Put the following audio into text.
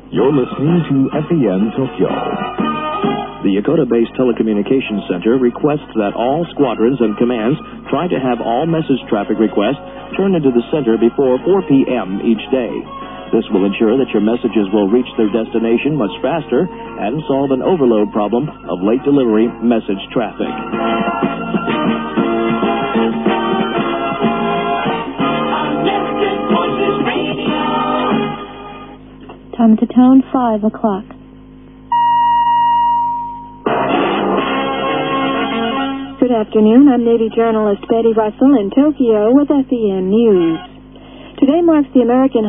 You're listening to FEN Tokyo. The Yokota-based telecommunications center requests that all squadrons and commands try to have all message traffic requests turned into the center before 4 p.m. each day. This will ensure that your messages will reach their destination much faster and solve an overload problem of late delivery message traffic. Time to tone 5 o'clock. Good afternoon. I'm Navy journalist Betty Russell in Tokyo with FEN News. Today marks the American